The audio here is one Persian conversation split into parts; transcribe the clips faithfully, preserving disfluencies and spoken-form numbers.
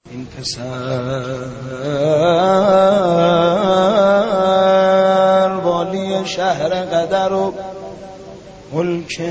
این پسر والی شهر قدر و ملک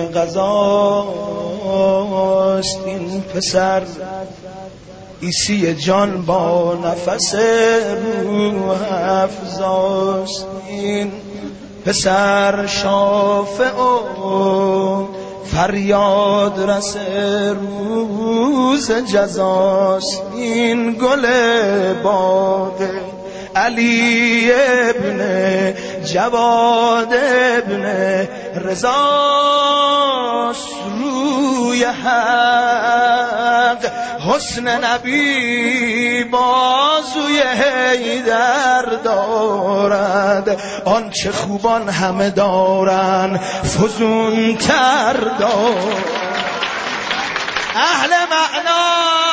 قضاست. این پسر عیسی جان با نفس روح افزاست. این پسر شافع و فریاد رس روز جزاست. این گل باغ علی ابن جواد ابن رضاست. روی حق حسن نبی بازوی حیدر دارد. آنچه خوبان همه دارن فزون تر دارد. اهل معنا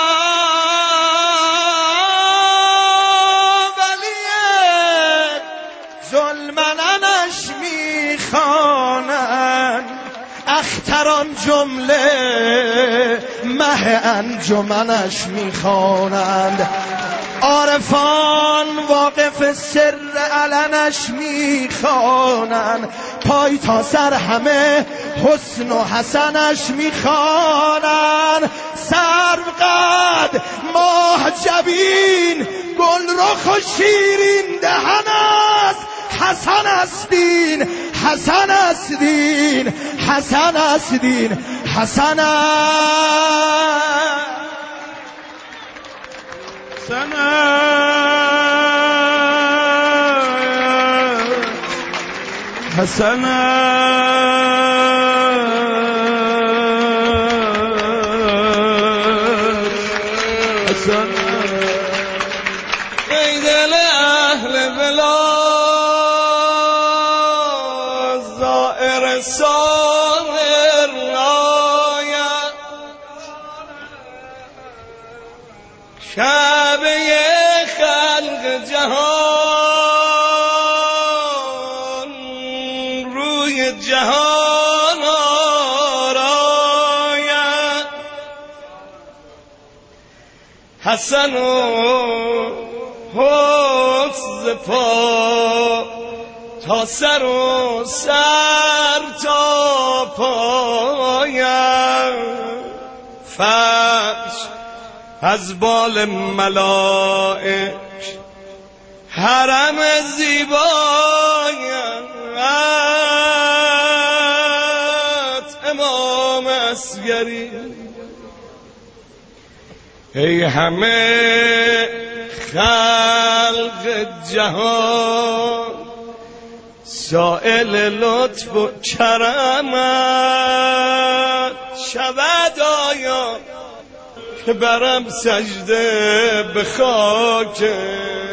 ظلمنش میخوانند، اختران جمله مه انجمنش میخوانند. عارفان واقف سر علنش میخوانند، پای تا سر همه حسن و حسنش میخوانند. سرو قد ماه جبین گل رخ و شیرین دهن است. حسن است دین، حسن است دین، حسن است دین، حسن است حسن حسن ای دل اهل بلا زائر ساهر آید، شعبه خلق جهان روی جهان آراید. حسن و حسن پا تا سر و سر تا پایم، فرش از بال ملائک حرم زیبایم. امام اصغری ای همه خلق جهان سائل لطف و کرمت. شود آیا که برم سجده به خاک